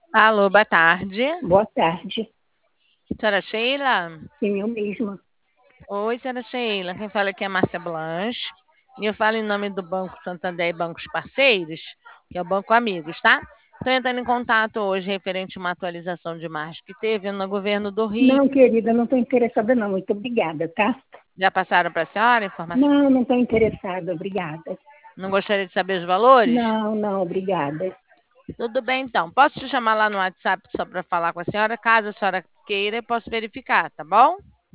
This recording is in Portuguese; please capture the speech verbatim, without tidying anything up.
Alô, boa tarde. Boa tarde. Senhora Sheila? Sim, eu mesma. Oi, senhora Sheila. Quem fala aqui é Márcia Blanche. E eu falo em nome do Banco Santander e Bancos Parceiros, que é o Banco Amigos, tá? Estou entrando em contato hoje referente a uma atualização de margem que teve no governo do Rio. Não, querida, não estou interessada não. Muito obrigada, tá? Já passaram para a senhora a informação? Não, não estou interessada, obrigada. Não gostaria de saber os valores? Não, não, obrigada. Tudo bem, então. Posso te chamar lá no WhatsApp só para falar com a senhora? Caso a senhora queira, eu posso verificar, tá bom?